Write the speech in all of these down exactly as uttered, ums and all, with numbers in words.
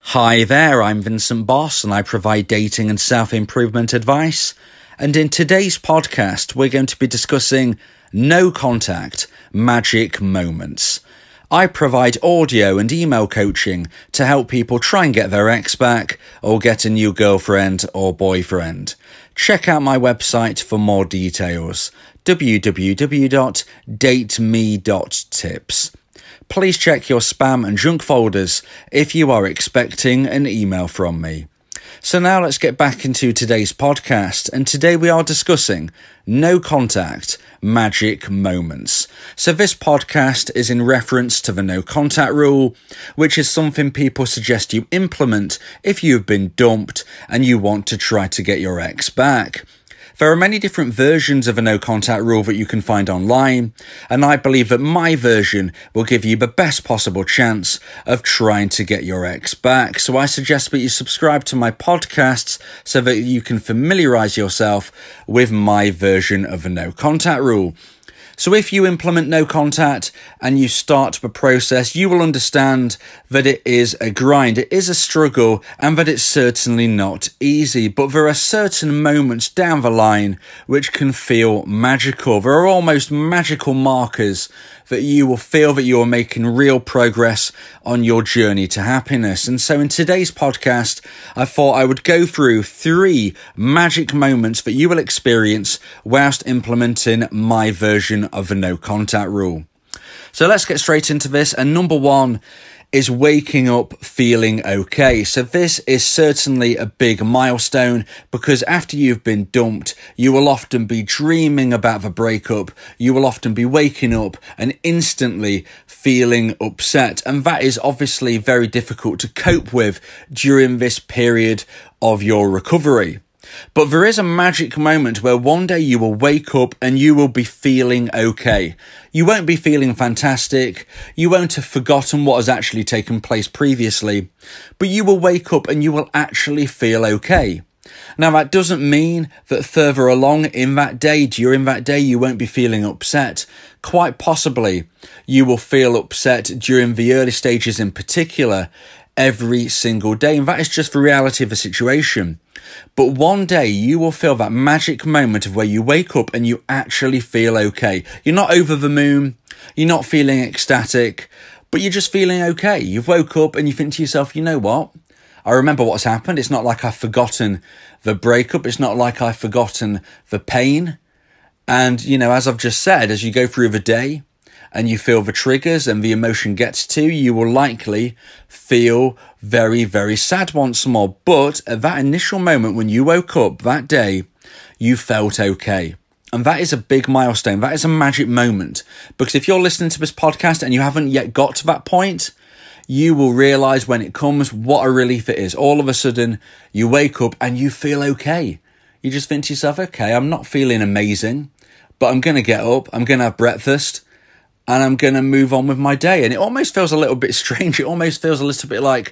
Hi there, I'm Vincent Boss and I provide dating and self-improvement advice. And in today's podcast, we're going to be discussing no contact magic moments. I provide audio and email coaching to help people try and get their ex back or get a new girlfriend or boyfriend. Check out my website for more details, w w w dot date me dot tips. Please check your spam and junk folders if you are expecting an email from me. So now let's get back into today's podcast, and today we are discussing no contact magic moments. So this podcast is in reference to the no contact rule, which is something people suggest you implement if you've been dumped and you want to try to get your ex back. There are many different versions of a no contact rule that you can find online, and I believe that my version will give you the best possible chance of trying to get your ex back. So I suggest that you subscribe to my podcasts so that you can familiarize yourself with my version of a no contact rule. So if you implement no contact and you start the process, you will understand that it is a grind, it is a struggle, and that it's certainly not easy. But there are certain moments down the line which can feel magical. There are almost magical markers that you will feel that you are making real progress on your journey to happiness. And so in today's podcast, I thought I would go through three magic moments that you will experience whilst implementing my version of the no contact rule. So let's get straight into this. And number one is waking up feeling okay. So this is certainly a big milestone because after you've been dumped, you will often be dreaming about the breakup. You will often be waking up and instantly feeling upset. And that is obviously very difficult to cope with during this period of your recovery. But there is a magic moment where one day you will wake up and you will be feeling okay. You won't be feeling fantastic. You won't have forgotten what has actually taken place previously. But you will wake up and you will actually feel okay. Now, that doesn't mean that further along in that day, during that day, you won't be feeling upset. Quite possibly, you will feel upset during the early stages in particular, every single day. And that is just the reality of the situation. But one day you will feel that magic moment of where you wake up and you actually feel okay. You're not over the moon. You're not feeling ecstatic, but you're just feeling okay. You've woke up and you think to yourself, you know what? I remember what's happened. It's not like I've forgotten the breakup. It's not like I've forgotten the pain. And, you know, as I've just said, as you go through the day, and you feel the triggers and the emotion gets to, you will likely feel very, very sad once more. But at that initial moment when you woke up that day, you felt okay. And that is a big milestone. That is a magic moment. Because if you're listening to this podcast and you haven't yet got to that point, you will realize when it comes what a relief it is. All of a sudden, you wake up and you feel okay. You just think to yourself, okay, I'm not feeling amazing, but I'm going to get up, I'm going to have breakfast, and I'm going to move on with my day. And it almost feels a little bit strange. It almost feels a little bit like,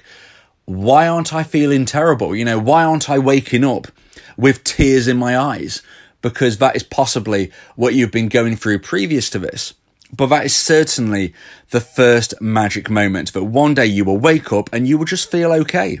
why aren't I feeling terrible? You know, why aren't I waking up with tears in my eyes? Because that is possibly what you've been going through previous to this. But that is certainly the first magic moment, that one day you will wake up and you will just feel okay.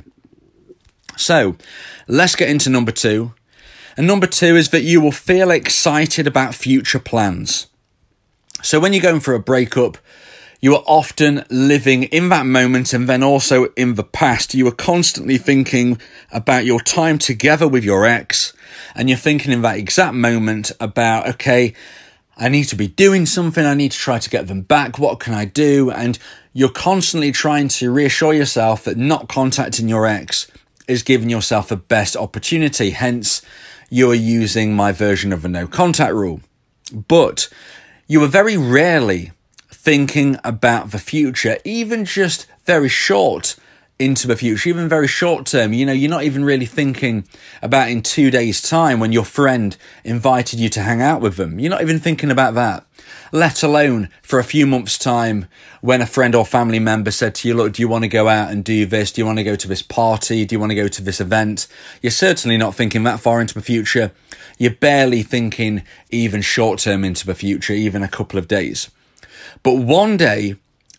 So let's get into number two. And number two is that you will feel excited about future plans. So when you're going through a breakup, you are often living in that moment and then also in the past. You are constantly thinking about your time together with your ex, and you're thinking in that exact moment about, okay, I need to be doing something. I need to try to get them back. What can I do? And you're constantly trying to reassure yourself that not contacting your ex is giving yourself the best opportunity. Hence, you're using my version of a no contact rule. But you are very rarely thinking about the future, even just very short into the future, even very short term. You know, you're not even really thinking about in two days' time when your friend invited you to hang out with them. You're not even thinking about that, let alone for a few months' time when a friend or family member said to you, look, do you want to go out and do this? Do you want to go to this party? Do you want to go to this event? You're certainly not thinking that far into the future. You're barely thinking even short term into the future, even a couple of days. But one day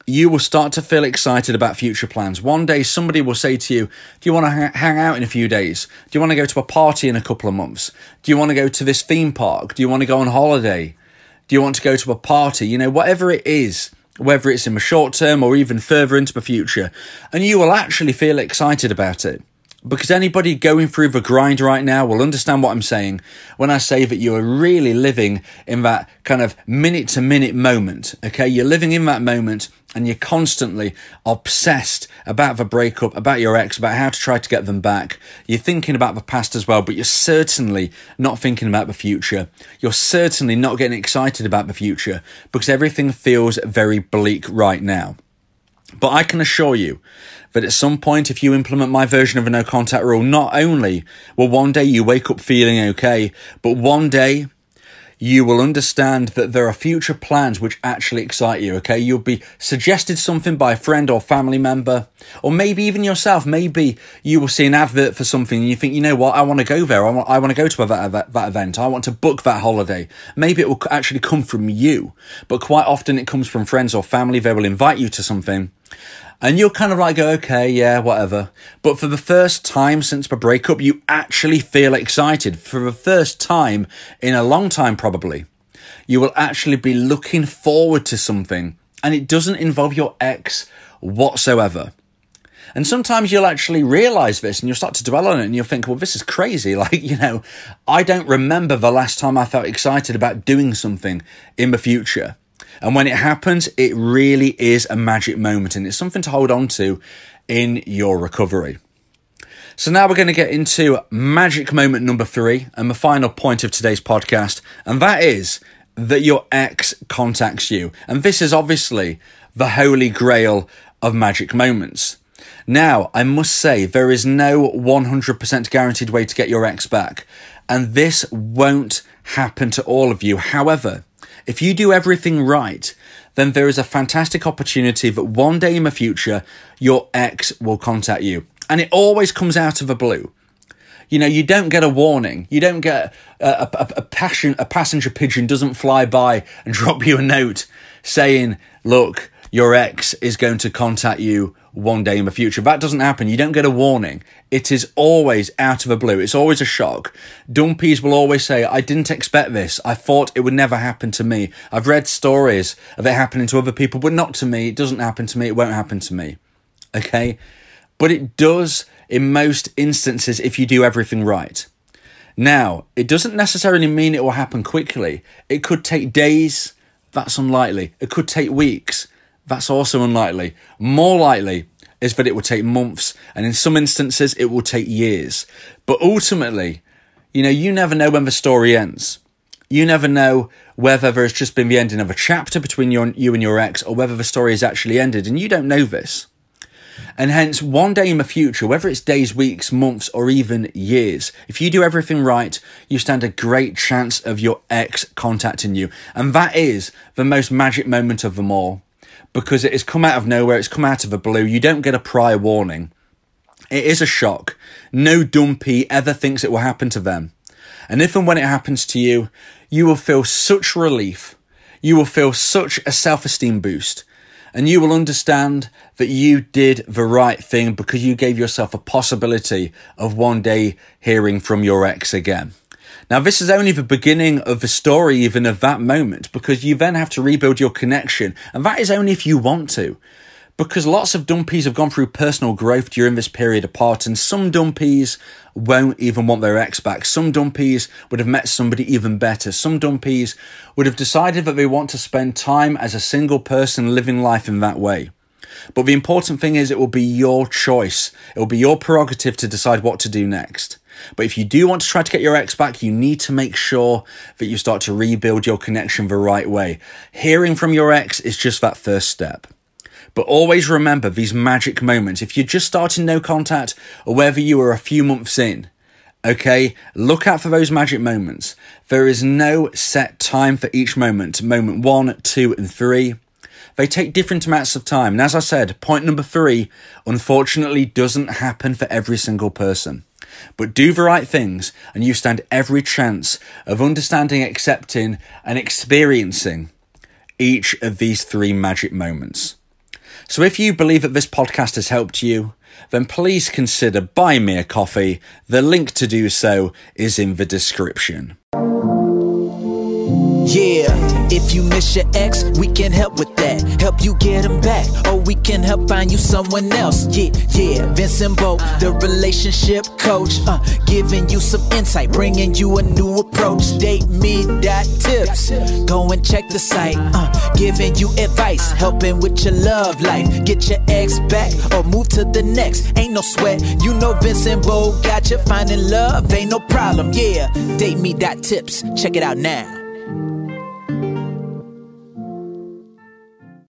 you will start to feel excited about future plans. One day somebody will say to you, do you want to ha- hang out in a few days? Do you want to go to a party in a couple of months? Do you want to go to this theme park? Do you want to go on holiday? Do you want to go to a party? You know, whatever it is, whether it's in the short term or even further into the future, and you will actually feel excited about it. Because anybody going through the grind right now will understand what I'm saying when I say that you are really living in that kind of minute to minute moment, okay? You're living in that moment and you're constantly obsessed about the breakup, about your ex, about how to try to get them back. You're thinking about the past as well, but you're certainly not thinking about the future. You're certainly not getting excited about the future because everything feels very bleak right now. But I can assure you that at some point, if you implement my version of a no contact rule, not only will one day you wake up feeling okay, but one day you will understand that there are future plans which actually excite you, okay? You'll be suggested something by a friend or family member, or maybe even yourself. Maybe you will see an advert for something and you think, you know what, I want to go there. I want, I want to go to that, that event. I want to book that holiday. Maybe it will actually come from you, but quite often it comes from friends or family. They will invite you to something. And you'll kind of like go, okay, yeah, whatever. But for the first time since the breakup, you actually feel excited. For the first time in a long time, probably, you will actually be looking forward to something. And it doesn't involve your ex whatsoever. And sometimes you'll actually realise this and you'll start to dwell on it and you'll think, well, this is crazy. Like, you know, I don't remember the last time I felt excited about doing something in the future. And when it happens, it really is a magic moment and it's something to hold on to in your recovery. So now we're going to get into magic moment number three and the final point of today's podcast. And that is that your ex contacts you. And this is obviously the holy grail of magic moments. Now, I must say there is no one hundred percent guaranteed way to get your ex back. And this won't happen to all of you. However, if you do everything right, then there is a fantastic opportunity that one day in the future, your ex will contact you. And it always comes out of the blue. You know, you don't get a warning. You don't get a, a, a, passion, a passenger pigeon doesn't fly by and drop you a note saying, look, your ex is going to contact you one day in the future. That doesn't happen. You don't get a warning. It is always out of the blue. It's always a shock. Dumpies will always say, I didn't expect this. I thought it would never happen to me. I've read stories of it happening to other people, but not to me. It doesn't happen to me. It won't happen to me. Okay? But it does in most instances if you do everything right. Now, it doesn't necessarily mean it will happen quickly. It could take days. That's unlikely. It could take weeks. That's also unlikely. More likely is that it will take months, and in some instances, it will take years. But ultimately, you know, you never know when the story ends. You never know whether there's just been the ending of a chapter between you and, you and your ex, or whether the story has actually ended, and you don't know this. And hence, one day in the future, whether it's days, weeks, months, or even years, if you do everything right, you stand a great chance of your ex contacting you. And that is the most magic moment of them all. Because it has come out of nowhere, it's come out of the blue, you don't get a prior warning. It is a shock. No dumpy ever thinks it will happen to them. And if and when it happens to you, you will feel such relief. You will feel such a self-esteem boost. And you will understand that you did the right thing because you gave yourself a possibility of one day hearing from your ex again. Now, this is only the beginning of the story, even of that moment, because you then have to rebuild your connection. And that is only if you want to. Because lots of dumpies have gone through personal growth during this period apart, and some dumpies won't even want their ex back. Some dumpies would have met somebody even better. Some dumpies would have decided that they want to spend time as a single person living life in that way. But the important thing is it will be your choice. It will be your prerogative to decide what to do next. But if you do want to try to get your ex back, you need to make sure that you start to rebuild your connection the right way. Hearing from your ex is just that first step. But always remember these magic moments. If you're just starting no contact or whether you are a few months in, okay, look out for those magic moments. There is no set time for each moment. Moment one, two, and three. They take different amounts of time. And as I said, point number three, unfortunately, doesn't happen for every single person. But do the right things and you stand every chance of understanding, accepting, and experiencing each of these three magic moments. So if you believe that this podcast has helped you, then please consider buying me a coffee. The link to do so is in the description. Yeah, if you miss your ex, we can help with that. Help you get him back, or we can help find you someone else. Yeah, yeah, Vincent Bo, the relationship coach, uh, giving you some insight, bringing you a new approach. Date me dot tips, go and check the site, uh, giving you advice, helping with your love life. Get your ex back, or move to the next. Ain't no sweat, you know Vincent Bo got you. Finding love ain't no problem. Yeah, date me dot tips, check it out now.